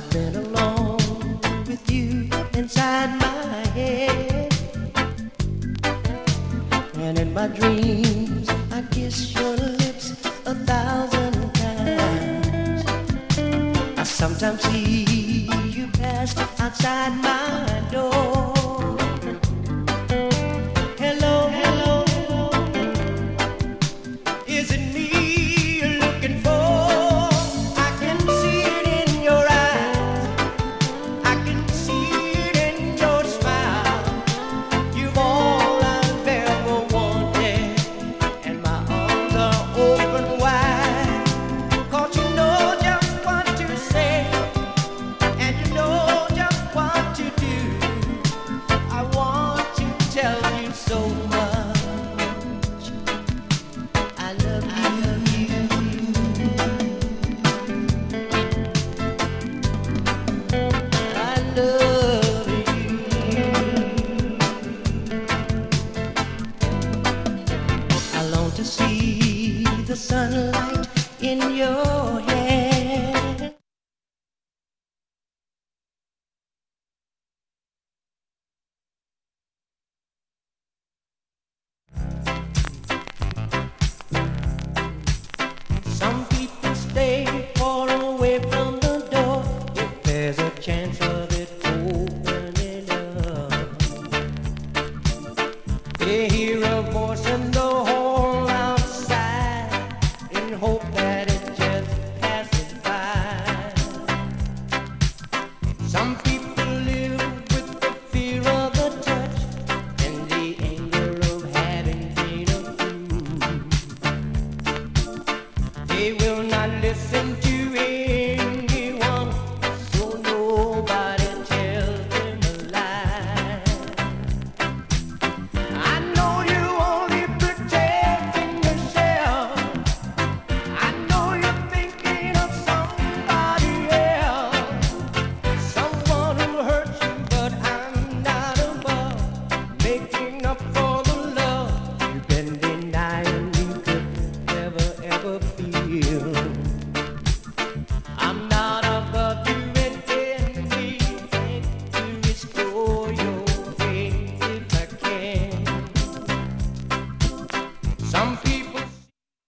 spent alone with you inside my head, and in my dreams I kiss your lips 1,000 times. I sometimes see you pass outside my door. Hello, hello, is it me you're looking for? I can see it in your eyes, I can see it in your smile. You've all I've ever wanted, and my arms are open wide. 'Cause you know just what to say, and you know just what to do. I want to tell you so much. I love you. I love you. I long to see the sunlight in your hair. Some people stay far away from the door if there's a chance of it opening up. They hear a voice in the hall outside in hope that it just passes by. Some people live with the fear of the touch and the anger of having been approved. They will not listen to anyone, so nobody tells them a lie. I know you're only protecting yourself. I know you're thinking of somebody else, someone who hurts you, but I'm not above making up for the love you've been denying you could never ever feel.